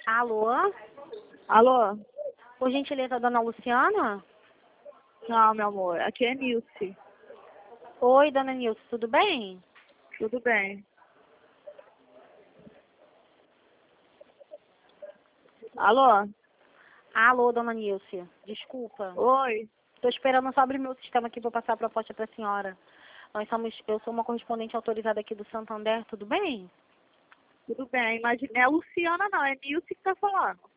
Alô? Alô? Por gentileza, dona Luciana? Não, meu amor, aqui é Nilce. Oi, dona Nilce, tudo bem? Tudo bem. Alô? Alô, dona Nilce, desculpa. Oi? Estou esperando só abrir meu sistema aqui para passar a proposta para a senhora. Eu sou uma correspondente autorizada aqui do Santander, tudo bem? Tudo bem. Imagina, não é a Luciana não, é Nilce que tá falando.